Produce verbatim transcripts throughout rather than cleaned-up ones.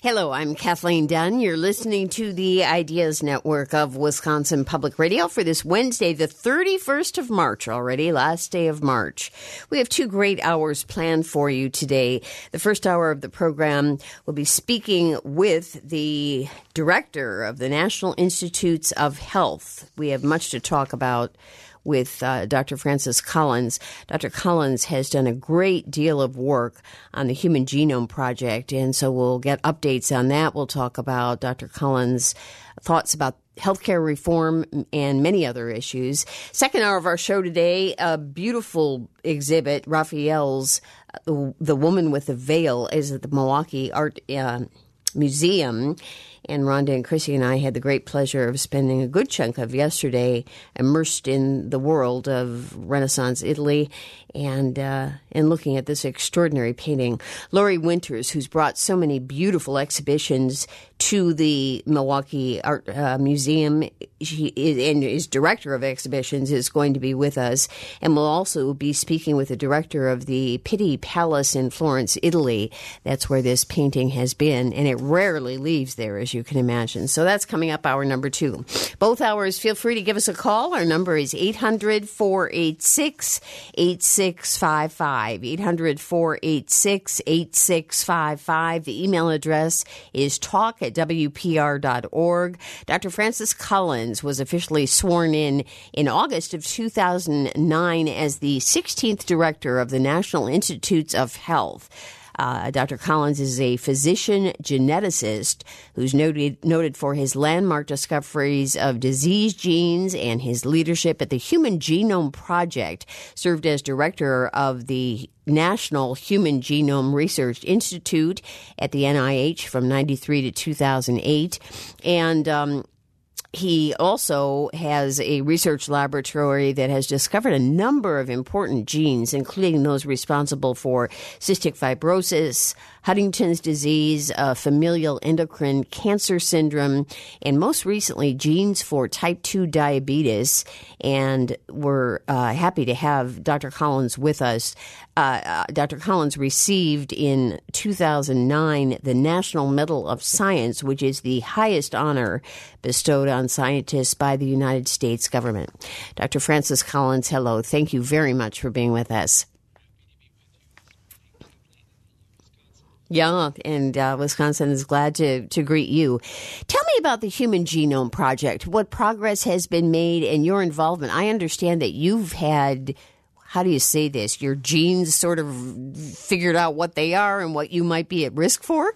Hello, I'm Kathleen Dunn. You're listening to the Ideas Network of Wisconsin Public Radio for this Wednesday, the thirty-first of March already, last day of March. We have two great hours planned for you today. The first hour of the program will be speaking with the director of the National Institutes of Health. We have much to talk about with uh, Doctor Francis Collins. Doctor Collins has done a great deal of work on the Human Genome Project, and so we'll get updates on that. We'll talk about Doctor Collins' thoughts about healthcare reform and many other issues. Second hour of our show today, a beautiful exhibit, Raphael's uh, The Woman with the Veil, is at the Milwaukee Art uh, Museum. And Rhonda and Chrissy and I had the great pleasure of spending a good chunk of yesterday immersed in the world of Renaissance Italy and uh, and looking at this extraordinary painting. Lori Winters, who's brought so many beautiful exhibitions to the Milwaukee Art uh, Museum, she is, and is director of exhibitions, is going to be with us. And we'll also be speaking with the director of the Pitti Palace in Florence, Italy. That's where this painting has been, and it rarely leaves there, as you can imagine. So that's coming up, hour number two. Both hours, feel free to give us a call. Our number is eight hundred, four eight six, eight six five five, eight hundred, four eight six, eight six five five. The email address is talk at w p r dot org. Doctor Francis Collins was officially sworn in in August of two thousand nine as the sixteenth director of the National Institutes of Health. Uh, Doctor Collins is a physician geneticist who's noted noted for his landmark discoveries of disease genes and his leadership at the Human Genome Project. Served as director of the National Human Genome Research Institute at the N I H from ninety-three to two thousand eight. And um He also has a research laboratory that has discovered a number of important genes, including those responsible for cystic fibrosis, Huntington's disease, uh, familial endocrine cancer syndrome, and most recently genes for type two diabetes. And we're uh, happy to have Doctor Collins with us. Uh, uh, Doctor Collins received in two thousand nine the National Medal of Science, which is the highest honor bestowed on scientists by the United States government. Doctor Francis Collins, hello. Thank you very much for being with us. Yeah, and uh, Wisconsin is glad to, to greet you. Tell me about the Human Genome Project, what progress has been made and your involvement. I understand that you've had, how do you say this, your genes sort of figured out what they are and what you might be at risk for?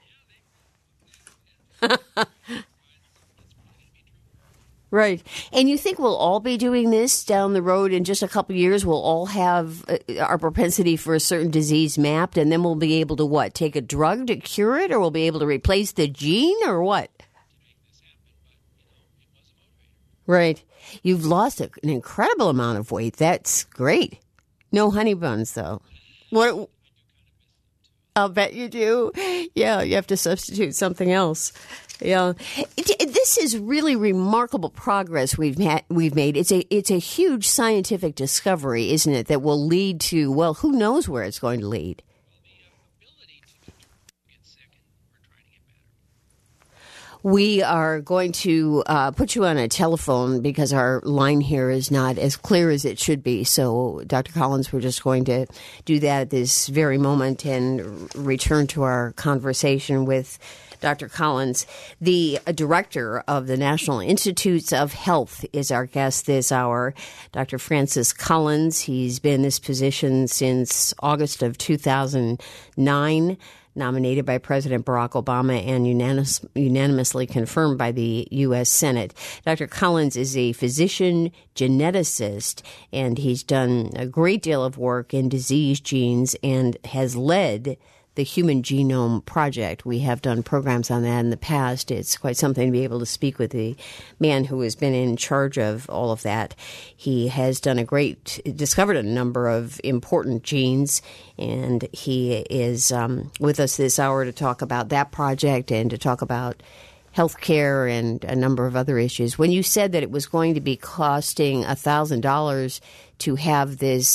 Right. And you think we'll all be doing this down the road in just a couple of years? We'll all have uh, our propensity for a certain disease mapped, and then we'll be able to, what, take a drug to cure it, or we'll be able to replace the gene, or what? Right. You've lost a, an incredible amount of weight. That's great. No honey buns, though. What? I'll bet you do. Yeah, you have to substitute something else. Yeah, it, this is really remarkable progress we've had, we've made. It's a it's a huge scientific discovery, isn't it? That will lead to, well, who knows where it's going to lead. We are going to uh, put you on a telephone because our line here is not as clear as it should be. So, Doctor Collins, we're just going to do that at this very moment and return to our conversation with Doctor Collins. The director of the National Institutes of Health is our guest this hour, Doctor Francis Collins. He's been in this position since August of two thousand nine. Nominated by President Barack Obama and unanimous, unanimously confirmed by the U S Senate. Doctor Collins is a physician geneticist, and he's done a great deal of work in disease genes and has led the Human Genome Project. We have done programs on that in the past. It's quite something to be able to speak with the man who has been in charge of all of that. He has done a great, discovered a number of important genes, and he is um, with us this hour to talk about that project and to talk about healthcare and a number of other issues. When you said that it was going to be costing one thousand dollars to have this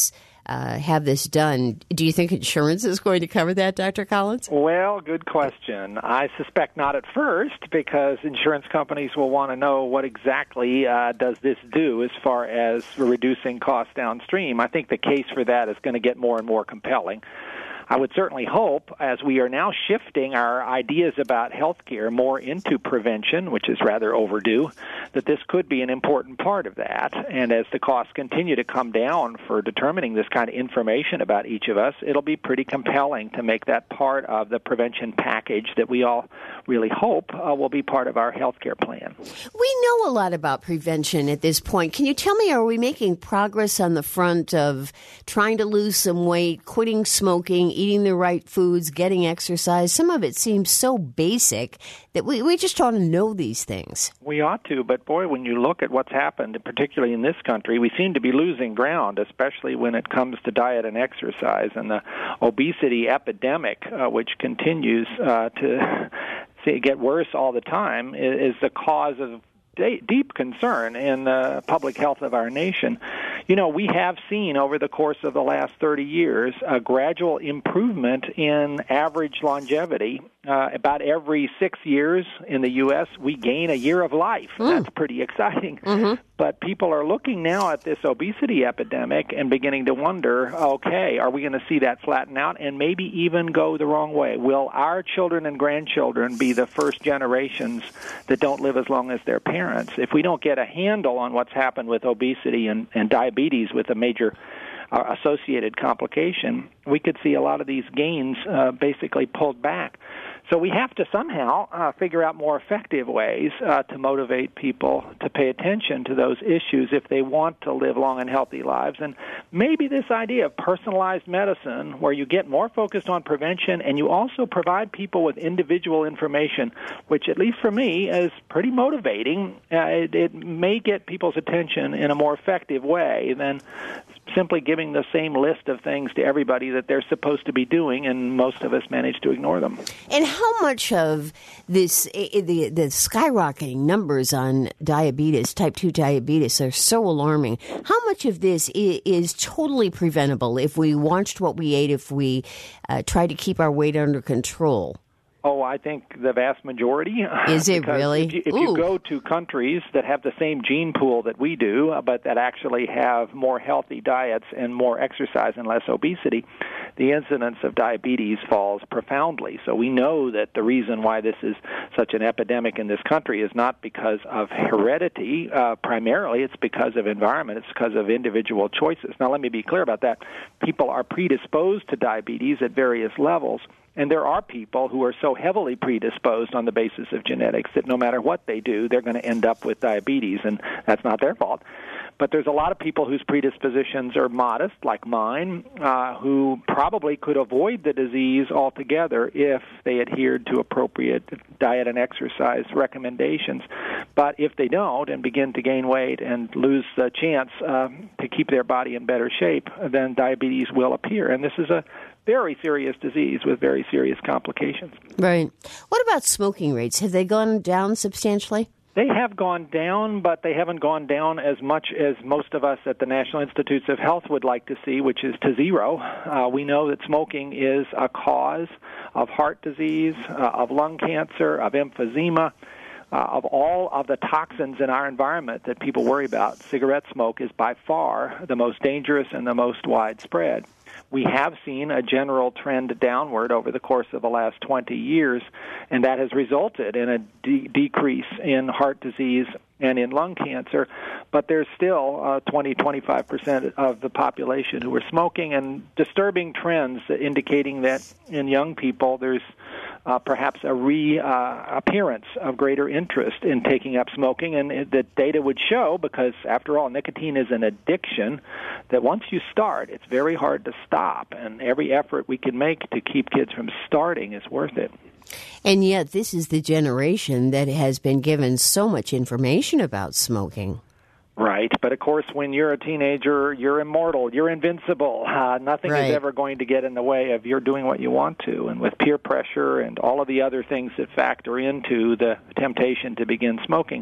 uh, have this done. Do you think insurance is going to cover that, Doctor Collins? Well, good question. I suspect not at first, because insurance companies will want to know what exactly uh, does this do as far as reducing costs downstream. I think the case for that is going to get more and more compelling. I would certainly hope, as we are now shifting our ideas about healthcare more into prevention, which is rather overdue, that this could be an important part of that. And as the costs continue to come down for determining this kind of information about each of us, it'll be pretty compelling to make that part of the prevention package that we all really hope uh, will be part of our healthcare plan. We know a lot about prevention at this point. Can you tell me, are we making progress on the front of trying to lose some weight, quitting smoking, eating the right foods, getting exercise? Some of it seems so basic that we, we just ought to know these things. We ought to, but boy, when you look at what's happened, particularly in this country, we seem to be losing ground, especially when it comes to diet and exercise. And the obesity epidemic, uh, which continues uh, to see, get worse all the time, is, is the cause of deep concern in the public health of our nation. You know, we have seen over the course of the last thirty years a gradual improvement in average longevity. Uh, about every six years in the U S, we gain a year of life. Mm. That's pretty exciting. Mm-hmm. But people are looking now at this obesity epidemic and beginning to wonder, okay, are we going to see that flatten out and maybe even go the wrong way? Will our children and grandchildren be the first generations that don't live as long as their parents? If we don't get a handle on what's happened with obesity and, and diabetes with a major uh, associated complication, we could see a lot of these gains uh, basically pulled back. So we have to somehow uh, figure out more effective ways uh, to motivate people to pay attention to those issues if they want to live long and healthy lives. And maybe this idea of personalized medicine, where you get more focused on prevention and you also provide people with individual information, which at least for me is pretty motivating. Uh, it, it may get people's attention in a more effective way than simply giving the same list of things to everybody that they're supposed to be doing, and most of us manage to ignore them. And how much of this, the, the skyrocketing numbers on diabetes, type two diabetes, are so alarming? How much of this is, is totally preventable if we watched what we ate, if we uh, tried to keep our weight under control? Oh, I think the vast majority. Is it really? If, you, if you go to countries that have the same gene pool that we do, but that actually have more healthy diets and more exercise and less obesity, the incidence of diabetes falls profoundly. So we know that the reason why this is such an epidemic in this country is not because of heredity. Uh, primarily, it's because of environment. It's because of individual choices. Now, let me be clear about that. People are predisposed to diabetes at various levels. And there are people who are so heavily predisposed on the basis of genetics that no matter what they do, they're going to end up with diabetes, and that's not their fault. But there's a lot of people whose predispositions are modest, like mine, uh, who probably could avoid the disease altogether if they adhered to appropriate diet and exercise recommendations. But if they don't and begin to gain weight and lose the chance uh, to keep their body in better shape, then diabetes will appear. And this is a very serious disease with very serious complications. Right. What about smoking rates? Have they gone down substantially? They have gone down, but they haven't gone down as much as most of us at the National Institutes of Health would like to see, which is to zero. Uh, we know that smoking is a cause of heart disease, uh, of lung cancer, of emphysema. Uh, of all of the toxins in our environment that people worry about, cigarette smoke is by far the most dangerous and the most widespread. We have seen a general trend downward over the course of the last twenty years, and that has resulted in a de- decrease in heart disease and in lung cancer, but there's still uh, twenty, twenty-five percent of the population who are smoking, and disturbing trends indicating that in young people there's uh, perhaps a reappearance uh, of greater interest in taking up smoking, and the data would show, because after all, nicotine is an addiction, that once you start, it's very hard to stop, and every effort we can make to keep kids from starting is worth it. And yet this is the generation that has been given so much information about smoking. Right, but of course, when you're a teenager, you're immortal, you're invincible. Uh, nothing right. is ever going to get in the way of your doing what you want to. And with peer pressure and all of the other things that factor into the temptation to begin smoking,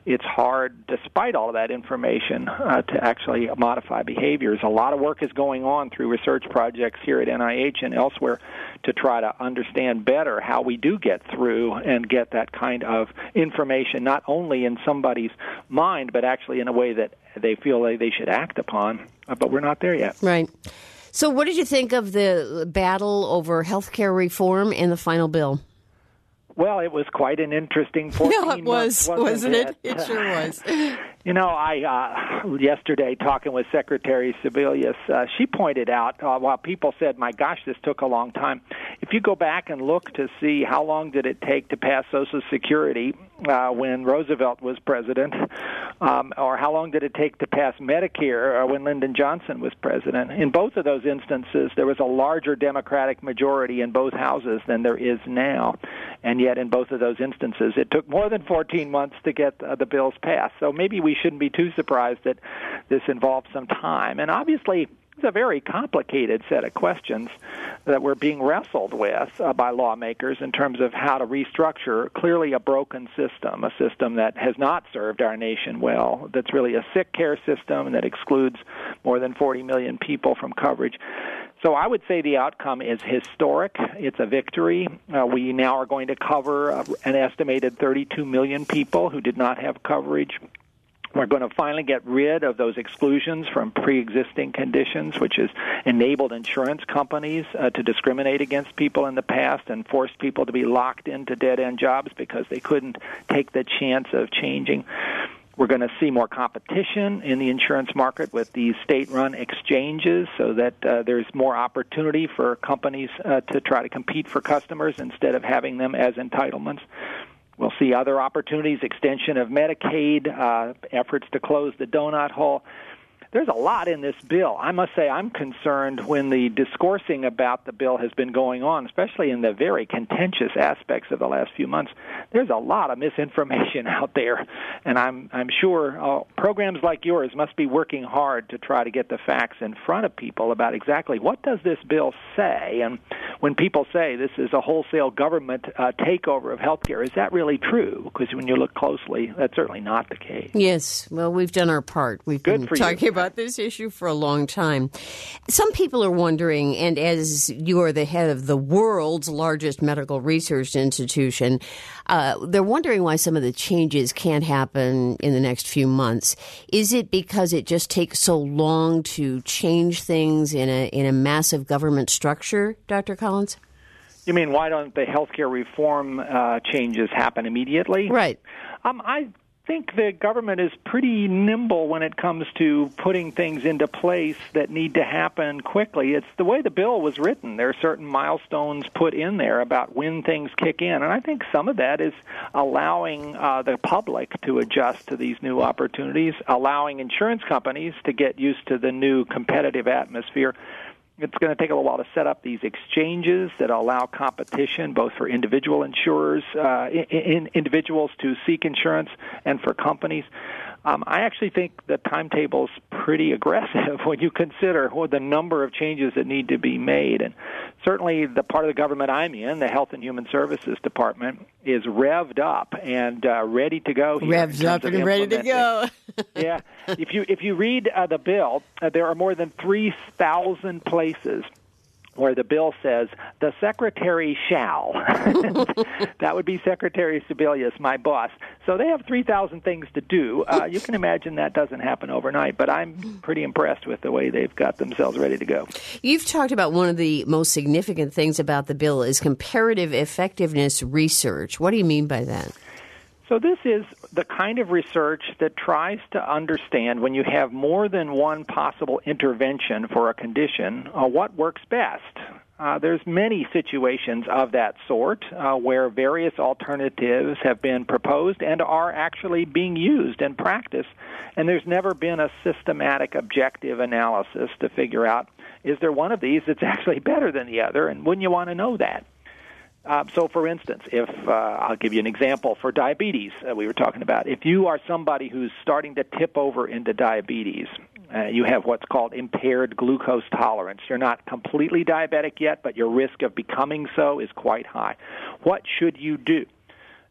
it's hard, despite all of that information, uh, to actually modify behaviors. A lot of work is going on through research projects here at N I H and elsewhere to try to understand better how we do get through and get that kind of information, not only in somebody's mind, but actually in a way that they feel like they should act upon. Uh, but we're not there yet. Right. So what did you think of the battle over health care reform and the final bill? Well, it was quite an interesting fourteen No, it was, months, wasn't, wasn't it? it? It sure was. You know, I uh, yesterday talking with Secretary Sebelius, uh, she pointed out, uh, while people said, my gosh, this took a long time, if you go back and look to see how long did it take to pass Social Security uh, when Roosevelt was president, um, or how long did it take to pass Medicare uh, when Lyndon Johnson was president, in both of those instances, there was a larger Democratic majority in both houses than there is now. And yet in both of those instances, it took more than fourteen months to get uh, the bills passed. So maybe we shouldn't be too surprised that this involved some time. And obviously, it's a very complicated set of questions that we're being wrestled with uh, by lawmakers in terms of how to restructure clearly a broken system, a system that has not served our nation well, that's really a sick care system that excludes more than forty million people from coverage. So I would say the outcome is historic. It's a victory. Uh, we now are going to cover uh, an estimated thirty-two million people who did not have coverage. We're going to finally get rid of those exclusions from pre-existing conditions, which has enabled insurance companies uh, to discriminate against people in the past and forced people to be locked into dead-end jobs because they couldn't take the chance of changing. We're going to see more competition in the insurance market with these state-run exchanges so that uh, there's more opportunity for companies uh, to try to compete for customers instead of having them as entitlements. We'll see other opportunities, extension of Medicaid, uh, efforts to close the donut hole. There's a lot in this bill. I must say I'm concerned when the discoursing about the bill has been going on, especially in the very contentious aspects of the last few months. There's a lot of misinformation out there, and I'm I'm sure uh, programs like yours must be working hard to try to get the facts in front of people about exactly what does this bill say. And when people say this is a wholesale government uh, takeover of health care, is that really true? Because when you look closely, that's certainly not the case. Yes. Well, we've done our part. We've Good been for talking you. about this issue for a long time. Some people are wondering, and as you are the head of the world's largest medical research institution, uh, they're wondering why some of the changes can't happen in the next few months. Is it because it just takes so long to change things in a in a massive government structure, Doctor Collins? You mean why don't the healthcare reform uh, changes happen immediately? Right. Um, I think the government is pretty nimble when it comes to putting things into place that need to happen quickly. It's the way the bill was written. There are certain milestones put in there about when things kick in, and I think some of that is allowing uh, the public to adjust to these new opportunities, allowing insurance companies to get used to the new competitive atmosphere. It's going to take a little while to set up these exchanges that allow competition, both for individual insurers, uh, in, in individuals to seek insurance, and for companies. Um, I actually think the timetable's pretty aggressive when you consider what the number of changes that need to be made. And certainly the part of the government I'm in, the Health and Human Services Department, is revved up and uh, ready to go here. Revved up and ready to go. Yeah. If you if you read uh, the bill, uh, there are more than three thousand places where the bill says, the secretary shall. That would be Secretary Sebelius, my boss. So they have three thousand things to do. Uh, you can imagine that doesn't happen overnight, but I'm pretty impressed with the way they've got themselves ready to go. You've talked about one of the most significant things about the bill is comparative effectiveness research. What do you mean by that? So this is the kind of research that tries to understand, when you have more than one possible intervention for a condition, uh, what works best. Uh, there's many situations of that sort uh, where various alternatives have been proposed and are actually being used in practice, and there's never been a systematic objective analysis to figure out, is there one of these that's actually better than the other, and wouldn't you want to know that? Uh, so, for instance, if uh, I'll give you an example for diabetes uh, we were talking about. If you are somebody who's starting to tip over into diabetes, uh, you have what's called impaired glucose tolerance. You're not completely diabetic yet, but your risk of becoming so is quite high. What should you do?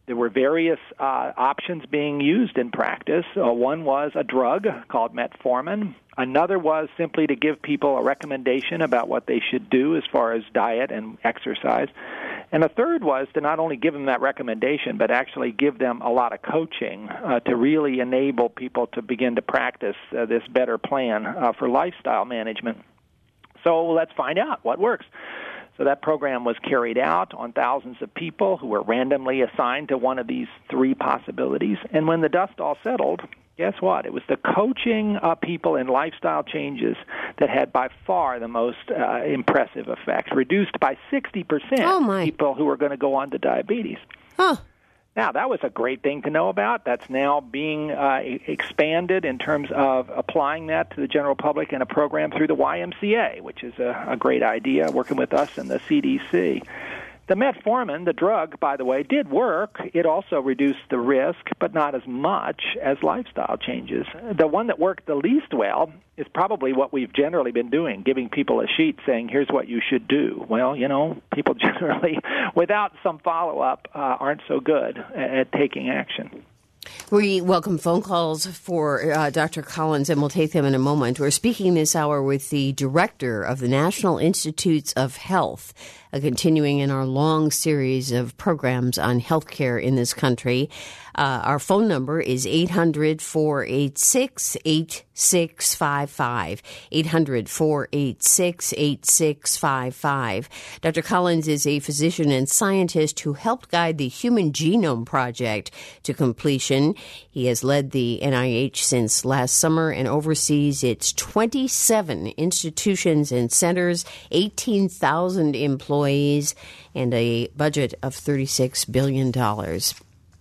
there were various uh, options being used in practice. Uh, one was a drug called metformin. Another was simply to give people a recommendation about what they should do as far as diet and exercise. And a third was to not only give them that recommendation, but actually give them a lot of coaching uh, to really enable people to begin to practice uh, this better plan uh, for lifestyle management. So let's find out what works. So that program was carried out on thousands of people who were randomly assigned to one of these three possibilities. And when the dust all settled, guess what? It was the coaching of people in lifestyle changes that had by far the most uh, impressive effects, reduced by sixty percent oh my. people who were going to go on to diabetes. Huh. Now, that was a great thing to know about. That's now being uh, expanded in terms of applying that to the general public in a program through the Y M C A, which is a, a great idea, working with us and the C D C. The metformin, the drug, by the way, did work. It also reduced the risk, but not as much as lifestyle changes. The one that worked the least well is probably what we've generally been doing, giving people a sheet saying, here's what you should do. Well, you know, people generally, without some follow-up, uh, aren't so good at, at taking action. We welcome phone calls for uh, Doctor Collins, and we'll take them in a moment. We're speaking this hour with the director of the National Institutes of Health, uh, continuing in our long series of programs on healthcare in this country. Uh, our phone number is eight hundred, four eight six, eight six five five, eight hundred, four eight six, eight six five five. Doctor Collins is a physician and scientist who helped guide the Human Genome Project to completion. He has led the N I H since last summer and oversees its twenty-seven institutions and centers, eighteen thousand employees, and a budget of thirty-six billion dollars.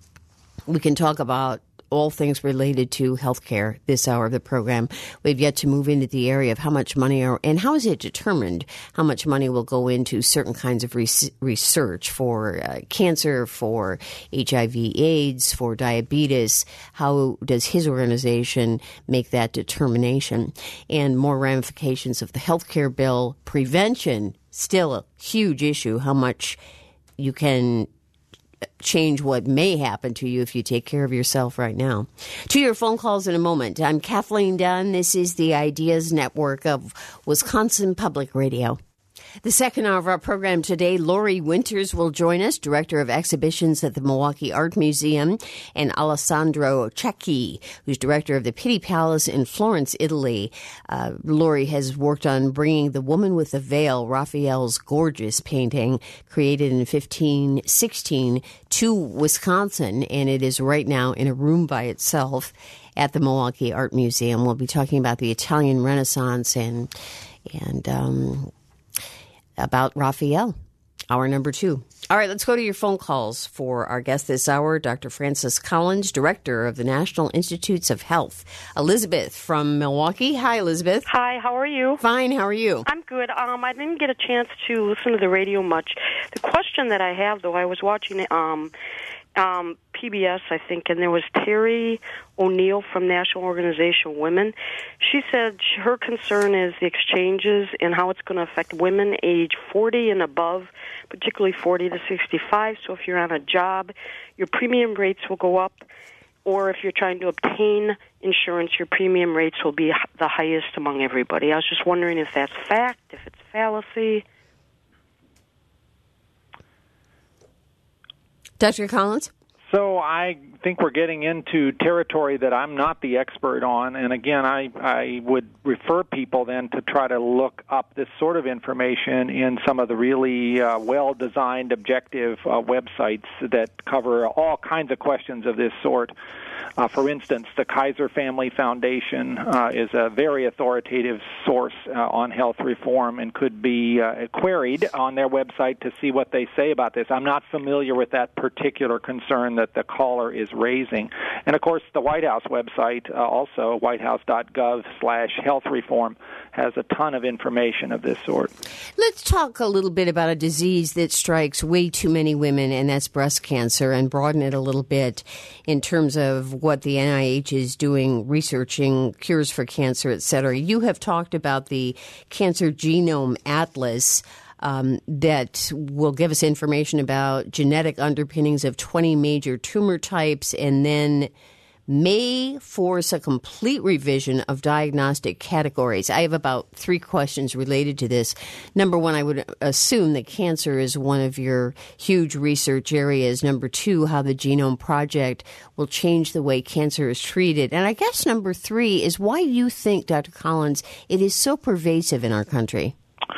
We can talk about all things related to healthcare this hour of the program. We've yet to move into the area of how much money are, and how is it determined how much money will go into certain kinds of res- research for uh, cancer, for H I V AIDS, for diabetes. How does his organization make that determination? And more ramifications of the healthcare bill. Prevention, still a huge issue, how much you can change what may happen to you if you take care of yourself right now. To your phone calls in a moment. I'm Kathleen Dunn. This is the Ideas Network of Wisconsin Public Radio. The second hour of our program today, Lori Winters will join us, Director of Exhibitions at the Milwaukee Art Museum, and Alessandro Cecchi, who's Director of the Pitti Palace in Florence, Italy. Uh, Lori has worked on bringing The Woman with the Veil, Raphael's gorgeous painting, created in fifteen sixteen, to Wisconsin, and it is right now in a room by itself at the Milwaukee Art Museum. We'll be talking about the Italian Renaissance and and um about Raphael, hour number two. All right, let's go to your phone calls for our guest this hour, Doctor Francis Collins, Director of the National Institutes of Health. Elizabeth from Milwaukee. Hi, Elizabeth. Hi, how are you? Fine, how are you? I'm good. Um, I didn't get a chance to listen to the radio much. The question that I have, though, I was watching um, um, P B S, I think, and there was Terry O'Neill from National Organization Women. She said her concern is the exchanges and how it's going to affect women age forty and above, particularly forty to sixty-five. So if you're on a job, your premium rates will go up, or if you're trying to obtain insurance, your premium rates will be the highest among everybody. I was just wondering if that's fact, if it's fallacy. Doctor Collins? So I think we're getting into territory that I'm not the expert on, and again, I, I would refer people then to try to look up this sort of information in some of the really uh, well-designed, objective uh, websites that cover all kinds of questions of this sort. Uh, for instance, the Kaiser Family Foundation uh, is a very authoritative source uh, on health reform and could be uh, queried on their website to see what they say about this. I'm not familiar with that particular concern that the caller is raising. And, of course, the White House website, uh, also whitehouse.gov slash health reform, has a ton of information of this sort. Let's talk a little bit about a disease that strikes way too many women, and that's breast cancer, and broaden it a little bit in terms of what the N I H is doing, researching cures for cancer, et cetera. You have talked about the Cancer Genome Atlas. um, that will give us information about genetic underpinnings of twenty major tumor types, and then may force a complete revision of diagnostic categories. I have about three questions related to this. Number one, I would assume that cancer is one of your huge research areas. Number two, how the Genome Project will change the way cancer is treated. And I guess number three is why you think, Doctor Collins, it is so pervasive in our country.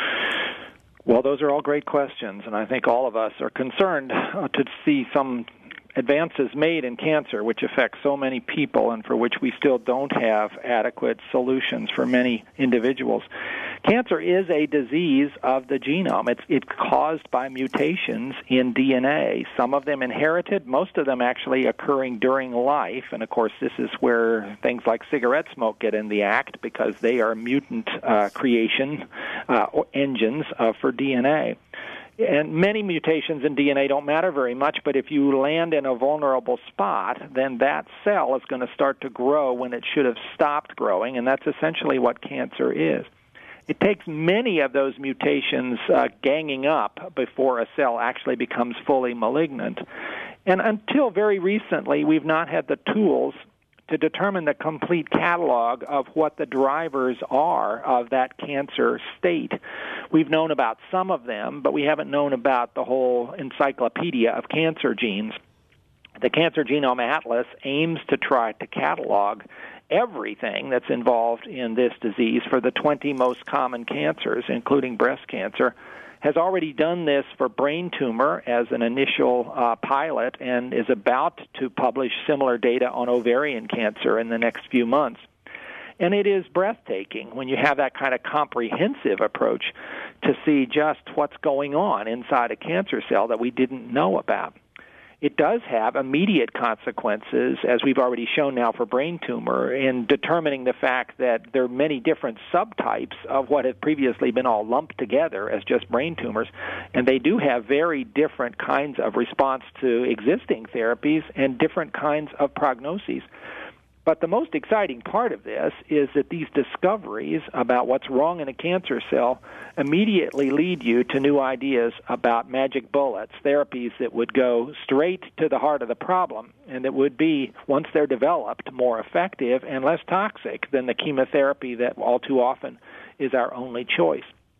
Well, those are all great questions, and I think all of us are concerned uh, to see some advances made in cancer, which affects so many people and for which we still don't have adequate solutions for many individuals. Cancer is a disease of the genome. It's, it's caused by mutations in D N A, some of them inherited, most of them actually occurring during life. And, of course, this is where things like cigarette smoke get in the act because they are mutant uh, creation uh, engines uh, for D N A. And many mutations in D N A don't matter very much, but if you land in a vulnerable spot, then that cell is going to start to grow when it should have stopped growing, and that's essentially what cancer is. It takes many of those mutations uh, ganging up before a cell actually becomes fully malignant. And until very recently, we've not had the tools to determine the complete catalog of what the drivers are of that cancer state. We've known about some of them, but we haven't known about the whole encyclopedia of cancer genes. The Cancer Genome Atlas aims to try to catalog everything that's involved in this disease for the twenty most common cancers, including breast cancer, has already done this for brain tumor as an initial uh, pilot and is about to publish similar data on ovarian cancer in the next few months. And it is breathtaking when you have that kind of comprehensive approach to see just what's going on inside a cancer cell that we didn't know about. It does have immediate consequences, as we've already shown now for brain tumor, in determining the fact that there are many different subtypes of what had previously been all lumped together as just brain tumors, and they do have very different kinds of response to existing therapies and different kinds of prognoses. But the most exciting part of this is that these discoveries about what's wrong in a cancer cell immediately lead you to new ideas about magic bullets, therapies that would go straight to the heart of the problem and that would be, once they're developed, more effective and less toxic than the chemotherapy that all too often is our only choice.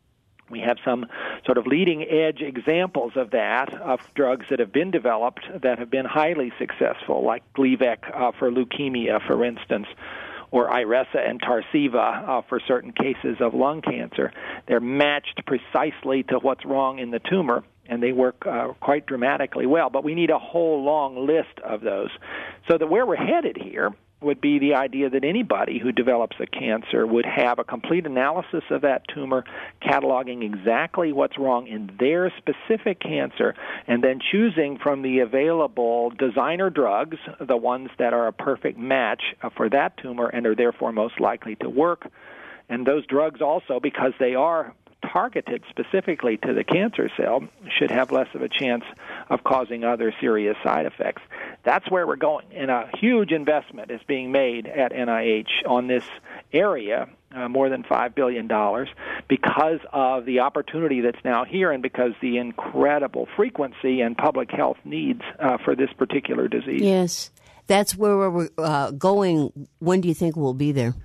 We have some sort of leading-edge examples of that, of drugs that have been developed that have been highly successful, like Gleevec uh, for leukemia, for instance, or Iressa and Tarceva uh, for certain cases of lung cancer. They're matched precisely to what's wrong in the tumor, and they work uh, quite dramatically well. But we need a whole long list of those. So that where we're headed here would be the idea that anybody who develops a cancer would have a complete analysis of that tumor, cataloging exactly what's wrong in their specific cancer, and then choosing from the available designer drugs, the ones that are a perfect match for that tumor and are therefore most likely to work. And those drugs also, because they are targeted specifically to the cancer cell, should have less of a chance of causing other serious side effects. That's where we're going, and a huge investment is being made at N I H on this area, uh, more than five billion dollars, because of the opportunity that's now here and because the incredible frequency and public health needs uh, for this particular disease. Yes, that's where we're uh, going. When do you think we'll be there?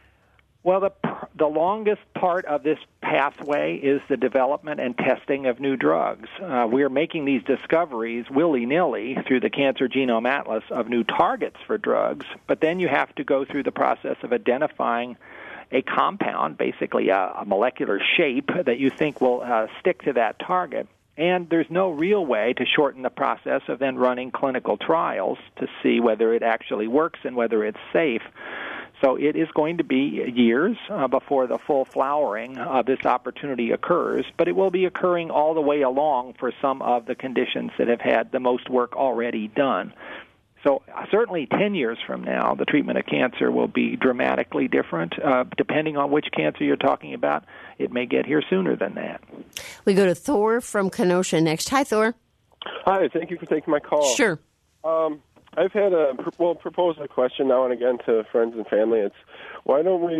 Well, the the longest part of this pathway is the development and testing of new drugs. Uh, we are making these discoveries willy-nilly through the Cancer Genome Atlas of new targets for drugs, but then you have to go through the process of identifying a compound, basically a, a molecular shape that you think will uh, stick to that target. And there's no real way to shorten the process of then running clinical trials to see whether it actually works and whether it's safe. So it is going to be years uh, before the full flowering of this opportunity occurs, but it will be occurring all the way along for some of the conditions that have had the most work already done. So uh, certainly ten years from now, the treatment of cancer will be dramatically different. Uh, depending on which cancer you're talking about, it may get here sooner than that. We go to Thor from Kenosha next. Hi, Thor. Hi, thank you for taking my call. Sure. Um, I've had a, well, propose a question now and again to friends and family. It's, why don't we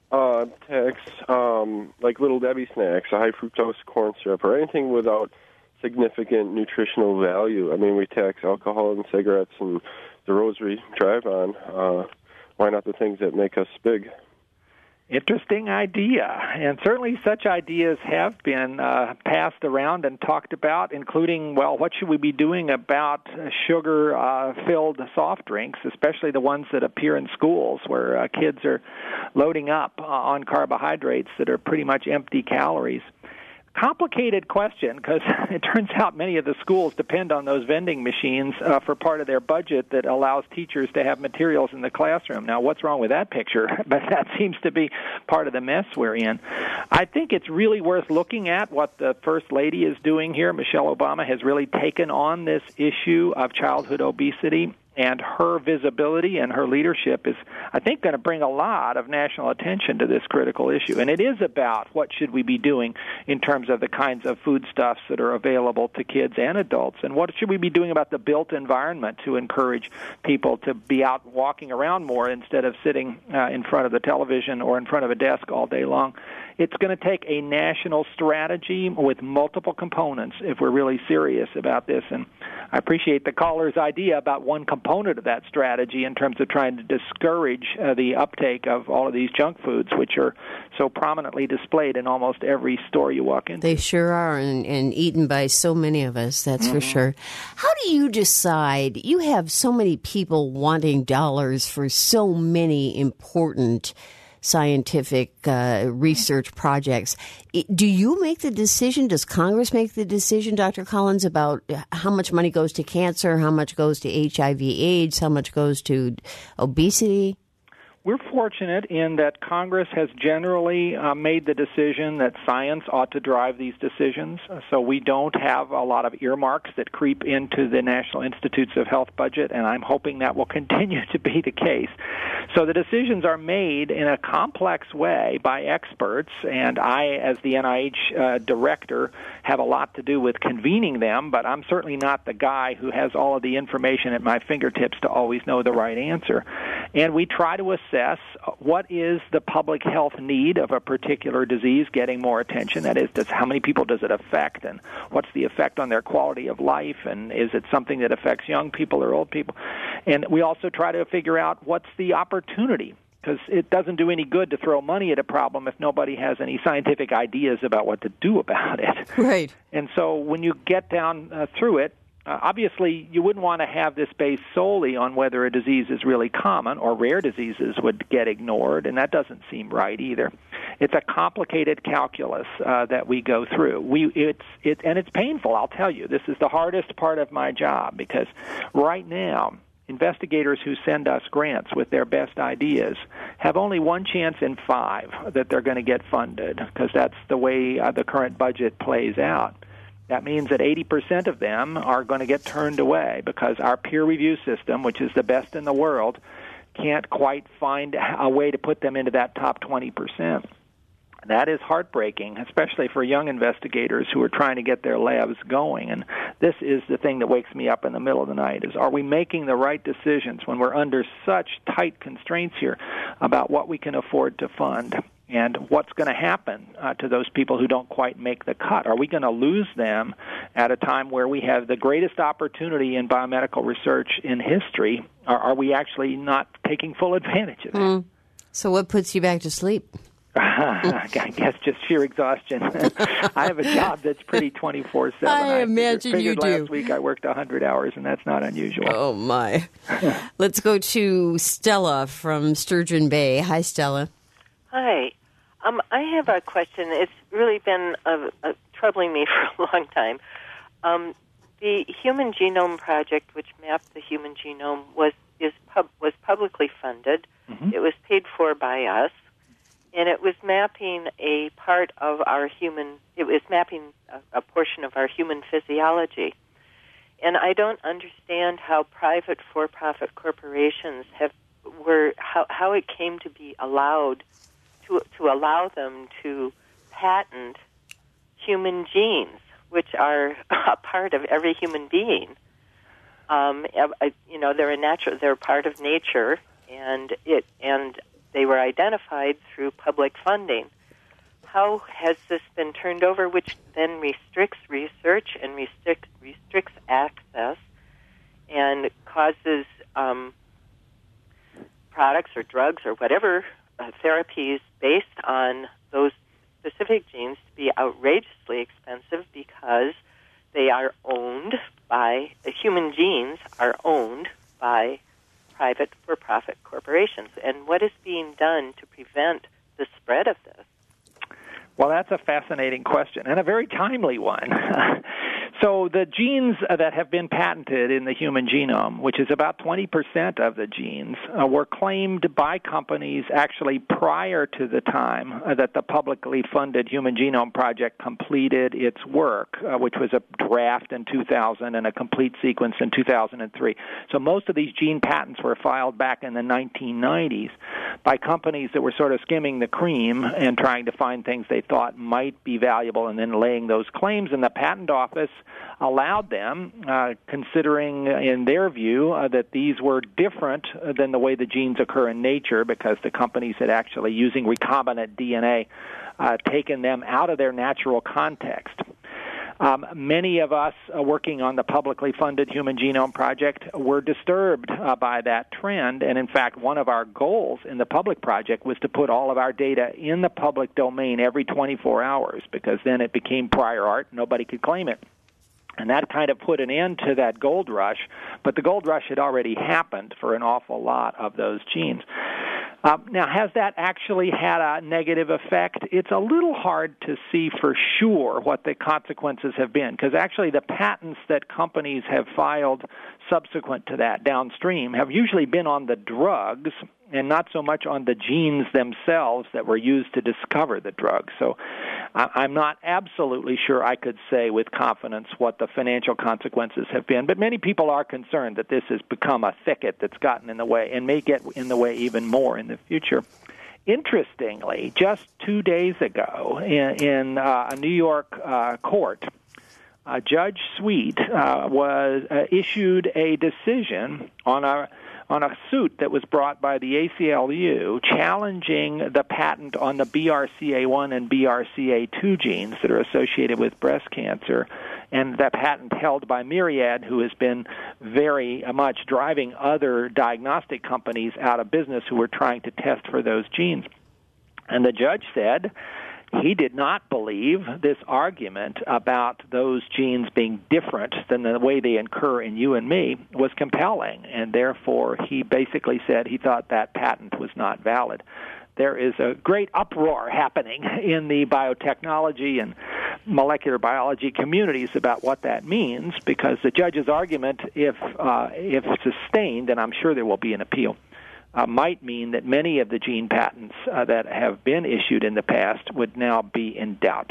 uh, tax um, like Little Debbie snacks, a high fructose corn syrup, or anything without significant nutritional value. I mean, we tax alcohol and cigarettes and the roads we drive on. Uh, why not the things that make us big? Interesting idea, and certainly such ideas have been uh, passed around and talked about, including, well, what should we be doing about sugar-filled uh, soft drinks, especially the ones that appear in schools where uh, kids are loading up uh, on carbohydrates that are pretty much empty calories. Complicated question, because it turns out many of the schools depend on those vending machines uh, for part of their budget that allows teachers to have materials in the classroom. Now, what's wrong with that picture? But that seems to be part of the mess we're in. I think it's really worth looking at what the First Lady is doing here. Michelle Obama has really taken on this issue of childhood obesity, and her visibility and her leadership is, I think, going to bring a lot of national attention to this critical issue. And it is about what should we be doing in terms of the kinds of foodstuffs that are available to kids and adults, and what should we be doing about the built environment to encourage people to be out walking around more instead of sitting uh, in front of the television or in front of a desk all day long. It's going to take a national strategy with multiple components if we're really serious about this. And I appreciate the caller's idea about one component of that strategy in terms of trying to discourage uh, the uptake of all of these junk foods, which are so prominently displayed in almost every store you walk into. They sure are, and, and eaten by so many of us, that's mm-hmm. for sure. How do you decide? You have so many people wanting dollars for so many important scientific uh, research projects. Do you make the decision? Does Congress make the decision, Doctor Collins, about how much money goes to cancer, how much goes to H I V AIDS, how much goes to obesity? We're fortunate in that Congress has generally uh, made the decision that science ought to drive these decisions, so we don't have a lot of earmarks that creep into the National Institutes of Health budget, and I'm hoping that will continue to be the case. So the decisions are made in a complex way by experts, and I, as the N I H uh, director, have a lot to do with convening them, but I'm certainly not the guy who has all of the information at my fingertips to always know the right answer. And we try to assess what is the public health need of a particular disease getting more attention. That is, does, how many people does it affect, and what's the effect on their quality of life, and is it something that affects young people or old people? And we also try to figure out what's the opportunity, because it doesn't do any good to throw money at a problem if nobody has any scientific ideas about what to do about it. Right. And so when you get down uh, through it, Uh, obviously, you wouldn't want to have this based solely on whether a disease is really common, or rare diseases would get ignored, and that doesn't seem right either. It's a complicated calculus uh, that we go through. We it's it and it's painful, I'll tell you. This is the hardest part of my job, because right now, investigators who send us grants with their best ideas have only one chance in five that they're going to get funded, because that's the way uh, the current budget plays out. That means that eighty percent of them are going to get turned away because our peer review system, which is the best in the world, can't quite find a way to put them into that top twenty percent. That is heartbreaking, especially for young investigators who are trying to get their labs going. And this is the thing that wakes me up in the middle of the night, is are we making the right decisions when we're under such tight constraints here about what we can afford to fund? And what's going to happen uh, to those people who don't quite make the cut? Are we going to lose them at a time where we have the greatest opportunity in biomedical research in history? Or are we actually not taking full advantage of it? Mm. So what puts you back to sleep? I guess just sheer exhaustion. I have a job that's pretty twenty-four seven. I, I imagine figured, you figured do. Last week I worked one hundred hours, and that's not unusual. Oh, my. Let's go to Stella from Sturgeon Bay. Hi, Stella. Hi. Um, I have a question. It's really been uh, uh, troubling me for a long time. Um, the Human Genome Project, which mapped the human genome, was is pub- was publicly funded. Mm-hmm. It was paid for by us, and it was mapping a part of our human. It was mapping a, a portion of our human physiology. And I don't understand how private for-profit corporations have were how how it came to be allowed. To, to allow them to patent human genes, which are a part of every human being. Um, you know, they're a natural, they're part of nature, and it and they were identified through public funding. How has this been turned over, which then restricts research and restrict, restricts access and causes um, products or drugs or whatever uh, therapies based on those specific genes to be outrageously expensive because they are owned by, the human genes are owned by private for-profit corporations. And what is being done to prevent the spread of this? Well, that's a fascinating question and a very timely one. So the genes that have been patented in the human genome, which is about twenty percent of the genes, uh, were claimed by companies actually prior to the time uh, that the publicly funded Human Genome Project completed its work, uh, which was a draft in two thousand and a complete sequence in two thousand three. So most of these gene patents were filed back in the nineteen nineties by companies that were sort of skimming the cream and trying to find things they thought might be valuable and then laying those claims, and the patent office allowed them, uh, considering in their view uh, that these were different than the way the genes occur in nature, because the companies had actually, using recombinant D N A, uh, taken them out of their natural context. Um, many of us uh, working on the publicly funded Human Genome Project were disturbed uh, by that trend, and in fact, one of our goals in the public project was to put all of our data in the public domain every twenty-four hours, because then it became prior art, nobody could claim it. And that kind of put an end to that gold rush, but the gold rush had already happened for an awful lot of those genes. Uh, now, has that actually had a negative effect? It's a little hard to see for sure what the consequences have been, because actually the patents that companies have filed subsequent to that downstream have usually been on the drugs and not so much on the genes themselves that were used to discover the drug. So I'm not absolutely sure I could say with confidence what the financial consequences have been, but many people are concerned that this has become a thicket that's gotten in the way and may get in the way even more in the future. Interestingly, just two days ago in, in uh, a New York uh, court, uh, Judge Sweet uh, was uh, issued a decision on a on a suit that was brought by the A C L U challenging the patent on the B R C A one and B R C A two genes that are associated with breast cancer, and that patent held by Myriad, who has been very much driving other diagnostic companies out of business who were trying to test for those genes. And the judge said he did not believe this argument about those genes being different than the way they occur in you and me was compelling, and therefore he basically said he thought that patent was not valid. There is a great uproar happening in the biotechnology and molecular biology communities about what that means, because the judge's argument, if uh, if sustained, and I'm sure there will be an appeal, Uh, might mean that many of the gene patents uh, that have been issued in the past would now be in doubt.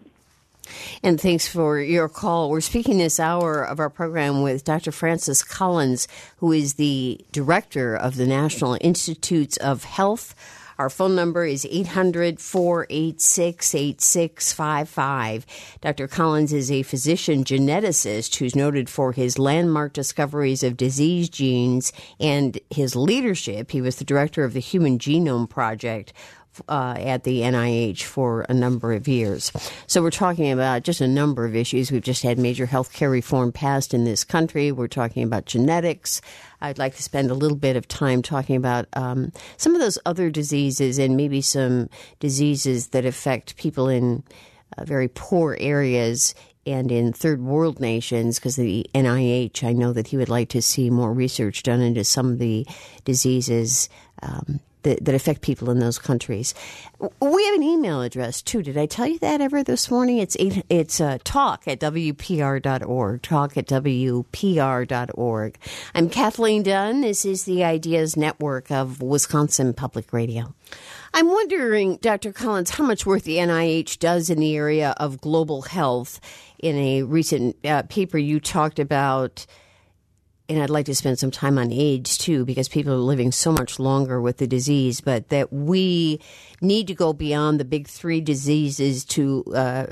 And thanks for your call. We're speaking this hour of our program with Doctor Francis Collins, who is the director of the National Institutes of Health. Our phone number is eight hundred, four eight six, eight six five five. Doctor Collins is a physician geneticist who's noted for his landmark discoveries of disease genes and his leadership. He was the director of the Human Genome Project Uh, at the N I H for a number of years. So we're talking about just a number of issues. We've just had major health care reform passed in this country. We're talking about genetics. I'd like to spend a little bit of time talking about um, some of those other diseases and maybe some diseases that affect people in uh, very poor areas and in third world nations, because the N I H, I know that he would like to see more research done into some of the diseases um That, that affect people in those countries. We have an email address, too. Did I tell you that ever this morning? It's eight, it's uh, talk at W P R dot org, talk at W P R dot org. I'm Kathleen Dunn. This is the Ideas Network of Wisconsin Public Radio. I'm wondering, Doctor Collins, how much work the N I H does in the area of global health. In a recent uh, paper, you talked about and I'd like to spend some time on AIDS too, because people are living so much longer with the disease, but that we need to go beyond the big three diseases to uh,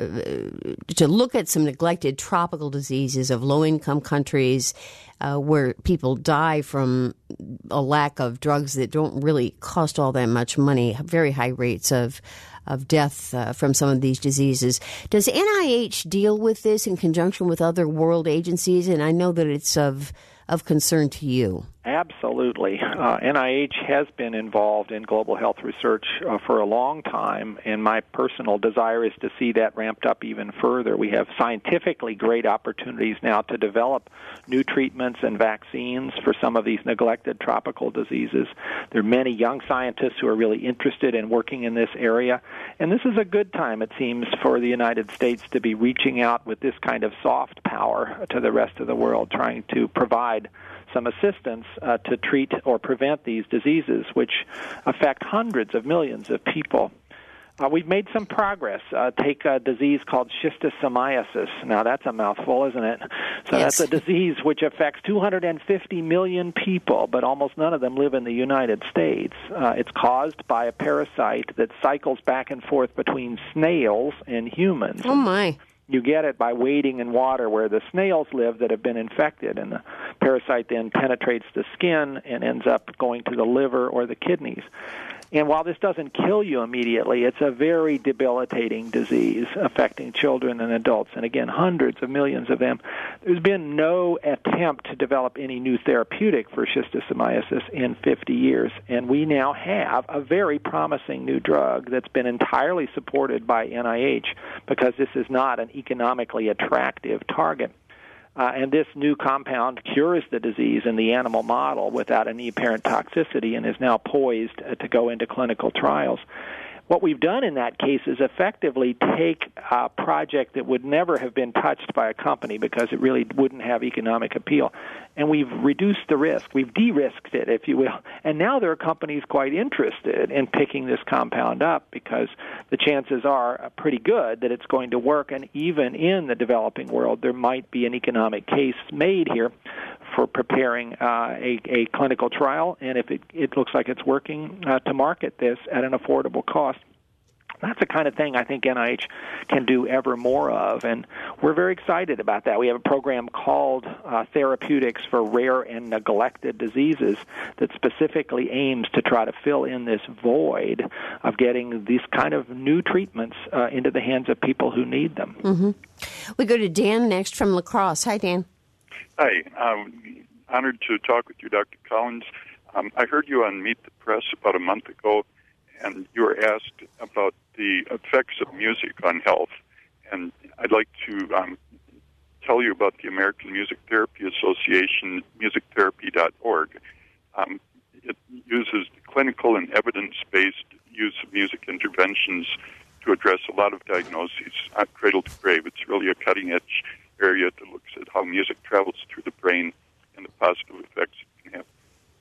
to look at some neglected tropical diseases of low-income countries uh, where people die from a lack of drugs that don't really cost all that much money, very high rates of of death uh, from some of these diseases. Does N I H deal with this in conjunction with other world agencies? And I know that it's of of concern to you. Absolutely. Uh, N I H has been involved in global health research uh, for a long time, and my personal desire is to see that ramped up even further. We have scientifically great opportunities now to develop new treatments and vaccines for some of these neglected tropical diseases. There are many young scientists who are really interested in working in this area, and this is a good time, it seems, for the United States to be reaching out with this kind of soft power to the rest of the world, trying to provide some assistance uh, to treat or prevent these diseases, which affect hundreds of millions of people. Uh, we've made some progress. Uh, take a disease called schistosomiasis. Now, that's a mouthful, isn't it? So yes. That's a disease which affects two hundred fifty million people, but almost none of them live in the United States. Uh, it's caused by a parasite that cycles back and forth between snails and humans. Oh, my. You get it by wading in water where the snails live that have been infected, and the parasite then penetrates the skin and ends up going to the liver or the kidneys. And while this doesn't kill you immediately, it's a very debilitating disease affecting children and adults, and again, hundreds of millions of them. There's been no attempt to develop any new therapeutic for schistosomiasis in fifty years, and we now have a very promising new drug that's been entirely supported by N I H because this is not an economically attractive target. Uh, and this new compound cures the disease in the animal model without any apparent toxicity and is now poised uh, to go into clinical trials. What we've done in that case is effectively take a project that would never have been touched by a company because it really wouldn't have economic appeal, and we've reduced the risk. We've de-risked it, if you will. And now there are companies quite interested in picking this compound up because the chances are pretty good that it's going to work, and even in the developing world, there might be an economic case made here for preparing uh, a, a clinical trial, and if it, it looks like it's working, uh, to market this at an affordable cost. That's the kind of thing I think N I H can do ever more of, and we're very excited about that. We have a program called uh, Therapeutics for Rare and Neglected Diseases that specifically aims to try to fill in this void of getting these kind of new treatments uh, into the hands of people who need them. Mm-hmm. We go to Dan next from La Crosse. Hi, Dan. Hi. Um, honored to talk with you, Doctor Collins. Um, I heard you on Meet the Press about a month ago, and you were asked about the effects of music on health. And I'd like to um, tell you about the American Music Therapy Association, music therapy dot org. Um, it uses clinical and evidence-based use of music interventions to address a lot of diagnoses, uh, cradle to grave. It's really a cutting-edge area that looks at how music travels through the brain and the positive effects it can have.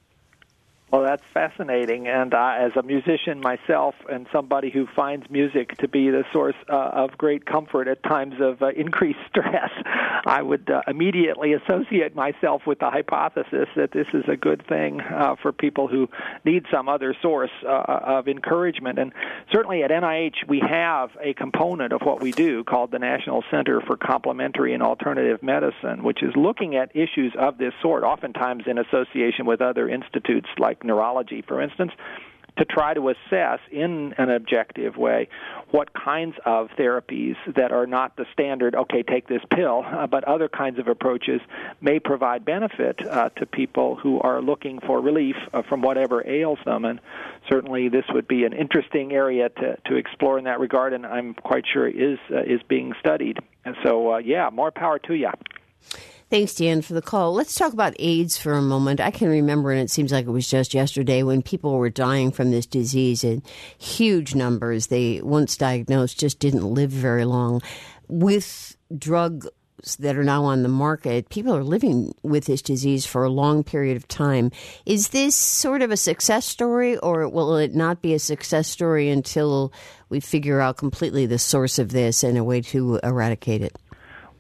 Well, that's fascinating, and uh, as a musician myself and somebody who finds music to be the source uh, of great comfort at times of uh, increased stress, I would uh, immediately associate myself with the hypothesis that this is a good thing uh, for people who need some other source uh, of encouragement. And certainly at N I H, we have a component of what we do called the National Center for Complementary and Alternative Medicine, which is looking at issues of this sort, oftentimes in association with other institutes like neurology, for instance, to try to assess in an objective way what kinds of therapies that are not the standard, okay, take this pill, uh, but other kinds of approaches may provide benefit uh, to people who are looking for relief uh, from whatever ails them. And certainly this would be an interesting area to, to explore in that regard, and I'm quite sure is, uh, is being studied. And so, uh, yeah, more power to you. Thanks, Dan, for the call. Let's talk about AIDS for a moment. I can remember, and it seems like it was just yesterday, when people were dying from this disease in huge numbers. They, once diagnosed, just didn't live very long. With drugs that are now on the market, people are living with this disease for a long period of time. Is this sort of a success story, or will it not be a success story until we figure out completely the source of this and a way to eradicate it?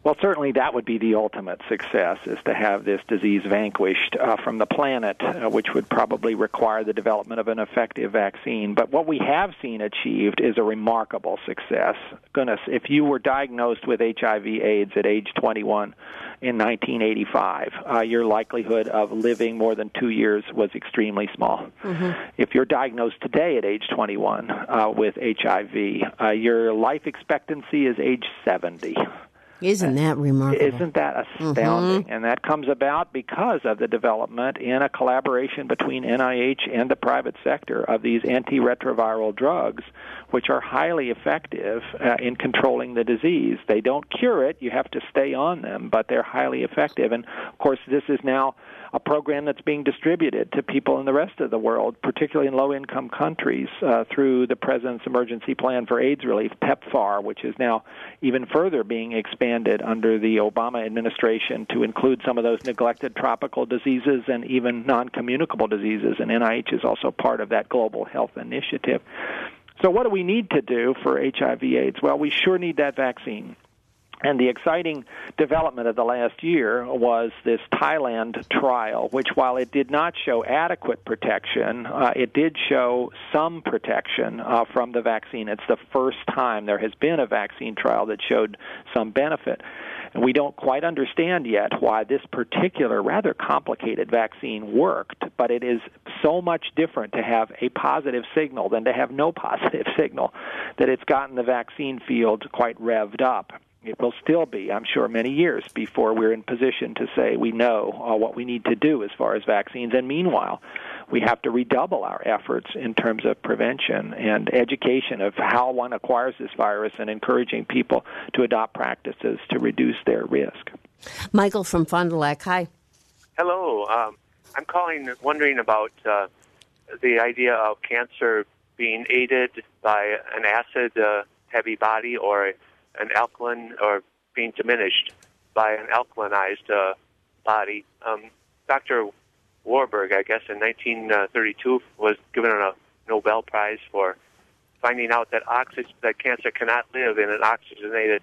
Well, certainly that would be the ultimate success, is to have this disease vanquished uh, from the planet, uh, which would probably require the development of an effective vaccine. But what we have seen achieved is a remarkable success. Goodness, if you were diagnosed with H I V AIDS at age twenty-one in nineteen eighty-five, uh, your likelihood of living more than two years was extremely small. Mm-hmm. If you're diagnosed today at age twenty-one uh, with H I V, uh, your life expectancy is age seventy. Isn't that remarkable? Isn't that astounding? Mm-hmm. And that comes about because of the development in a collaboration between N I H and the private sector of these antiretroviral drugs, which are highly effective uh, in controlling the disease. They don't cure it. You have to stay on them, but they're highly effective. And, of course, this is now a program that's being distributed to people in the rest of the world, particularly in low-income countries, uh, through the President's Emergency Plan for AIDS Relief, PEPFAR, which is now even further being expanded under the Obama administration to include some of those neglected tropical diseases and even non-communicable diseases, and N I H is also part of that global health initiative. So what do we need to do for H I V AIDS? Well, we sure need that vaccine. And the exciting development of the last year was this Thailand trial, which, while it did not show adequate protection, uh, it did show some protection uh, from the vaccine. It's the first time there has been a vaccine trial that showed some benefit. And we don't quite understand yet why this particular rather complicated vaccine worked, but it is so much different to have a positive signal than to have no positive signal that it's gotten the vaccine field quite revved up. It will still be, I'm sure, many years before we're in position to say we know uh, what we need to do as far as vaccines. And meanwhile, we have to redouble our efforts in terms of prevention and education of how one acquires this virus and encouraging people to adopt practices to reduce their risk. Michael from Fond du Lac, hi. Hello. Um, I'm calling, wondering about uh, the idea of cancer being aided by an acid-heavy uh, body or a an alkaline, or being diminished by an alkalinized uh, body. Um, Doctor Warburg, I guess, in nineteen thirty-two was given a Nobel Prize for finding out that oxygen, that cancer cannot live in an oxygenated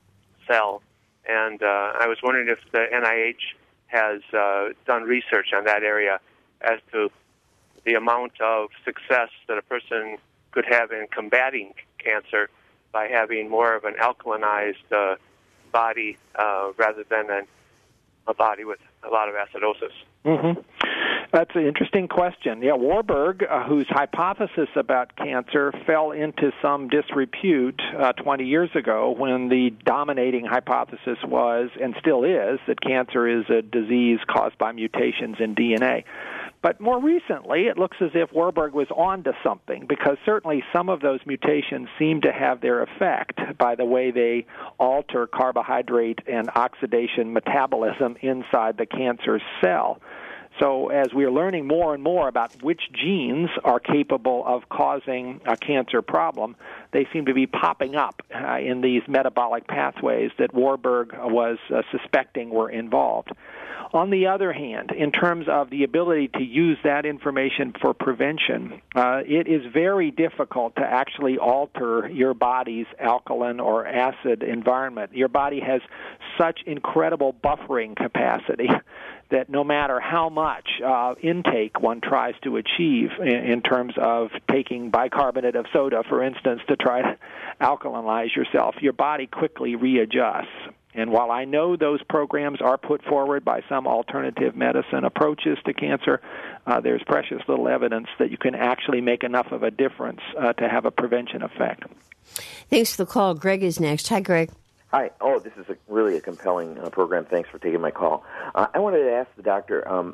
cell. And uh, I was wondering if the N I H has uh, done research on that area as to the amount of success that a person could have in combating cancer by having more of an alkalinized uh, body uh, rather than an, a body with a lot of acidosis. Mm-hmm. That's an interesting question. Yeah, Warburg, uh, whose hypothesis about cancer fell into some disrepute uh, twenty years ago when the dominating hypothesis was, and still is, that cancer is a disease caused by mutations in D N A. But more recently, it looks as if Warburg was on to something, because certainly some of those mutations seem to have their effect by the way they alter carbohydrate and oxidation metabolism inside the cancer cell. So as we're learning more and more about which genes are capable of causing a cancer problem, they seem to be popping up uh, in these metabolic pathways that Warburg was uh, suspecting were involved. On the other hand, in terms of the ability to use that information for prevention, uh, it is very difficult to actually alter your body's alkaline or acid environment. Your body has such incredible buffering capacity that no matter how much uh, intake one tries to achieve in, in terms of taking bicarbonate of soda, for instance, to try to alkalinize yourself, your body quickly readjusts. And while I know those programs are put forward by some alternative medicine approaches to cancer, uh, there's precious little evidence that you can actually make enough of a difference uh, to have a prevention effect. Thanks for the call. Greg is next. Hi, Greg. Hi. Oh, this is a, really a compelling uh, program. Thanks for taking my call. Uh, I wanted to ask the doctor, um,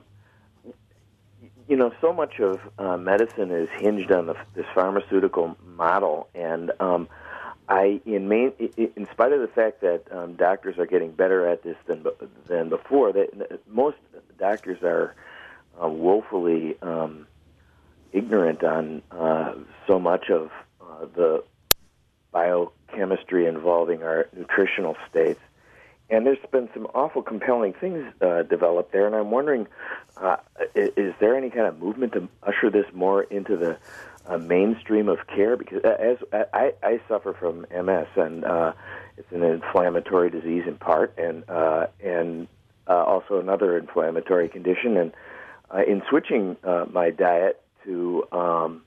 you know, so much of uh, medicine is hinged on the, this pharmaceutical model, and um, I, in main, in spite of the fact that um, doctors are getting better at this than than before, that most doctors are uh, woefully um, ignorant on uh, so much of uh, the biochemistry involving our nutritional states. And there's been some awful compelling things uh, developed there, and I'm wondering, uh, is, is there any kind of movement to usher this more into the uh, mainstream of care? Because as I, I suffer from M S, and uh, it's an inflammatory disease in part, and uh, and uh, also another inflammatory condition. And uh, in switching uh, my diet to um,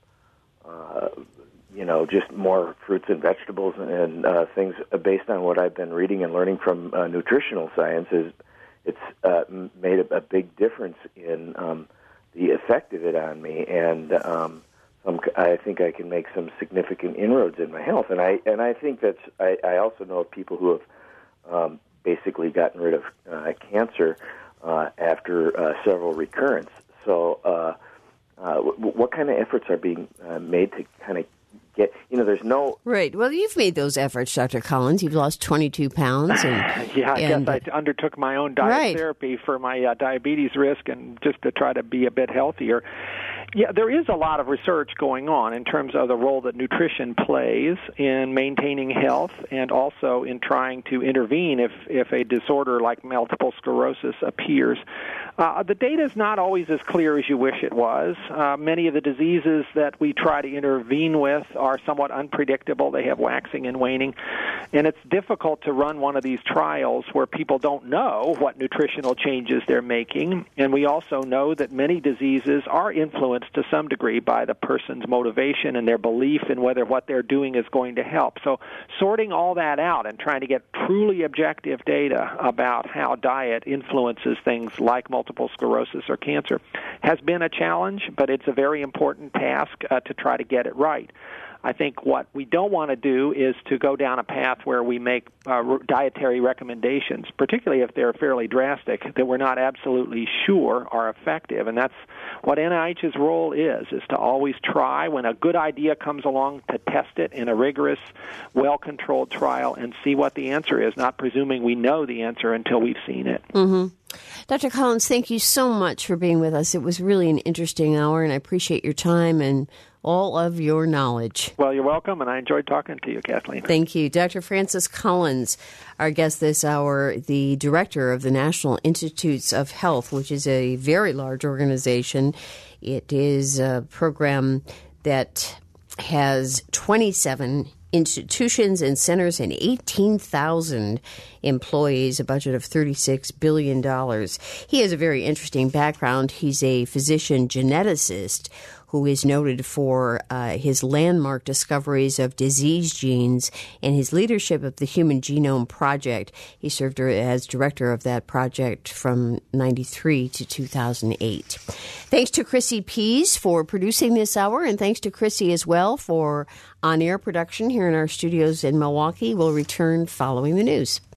uh, you know, just more fruits and vegetables and uh, things based on what I've been reading and learning from uh, nutritional science, is it's uh, made a, a big difference in um, the effect of it on me, and um, some, I think I can make some significant inroads in my health. And I and I think that's I, I also know of people who have um, basically gotten rid of uh, cancer uh, after uh, several recurrences. So, uh, uh, w- what kind of efforts are being uh, made to kind of get, you know, there's no... Right. Well, you've made those efforts, Doctor Collins. You've lost twenty-two pounds. And, yeah, I and, guess I undertook my own diet right. therapy for my uh, diabetes risk and just to try to be a bit healthier. Yeah, there is a lot of research going on in terms of the role that nutrition plays in maintaining health and also in trying to intervene if, if a disorder like multiple sclerosis appears. Uh, the data is not always as clear as you wish it was. Uh, many of the diseases that we try to intervene with are somewhat unpredictable. They have waxing and waning. And it's difficult to run one of these trials where people don't know what nutritional changes they're making. And we also know that many diseases are influenced to some degree by the person's motivation and their belief in whether what they're doing is going to help. So sorting all that out and trying to get truly objective data about how diet influences things like multiple sclerosis or cancer has been a challenge, but it's a very important task uh, to try to get it right. I think what we don't want to do is to go down a path where we make uh, dietary recommendations, particularly if they're fairly drastic, that we're not absolutely sure are effective. And that's what N I H's role is, is to always try, when a good idea comes along, to test it in a rigorous, well-controlled trial and see what the answer is, not presuming we know the answer until we've seen it. Mm-hmm. Doctor Collins, thank you so much for being with us. It was really an interesting hour, and I appreciate your time and all of your knowledge. Well, you're welcome, and I enjoyed talking to you, Kathleen. Thank you. Doctor Francis Collins, our guest this hour, the director of the National Institutes of Health, which is a very large organization. It is a program that has twenty-seven institutions and centers and eighteen thousand employees, a budget of thirty-six billion dollars. He has a very interesting background. He's a physician geneticist who is noted for uh, his landmark discoveries of disease genes and his leadership of the Human Genome Project. He served as director of that project from ninety-three to two thousand eight. Thanks to Chrissy Pease for producing this hour, and thanks to Chrissy as well for on-air production here in our studios in Milwaukee. We'll return following the news.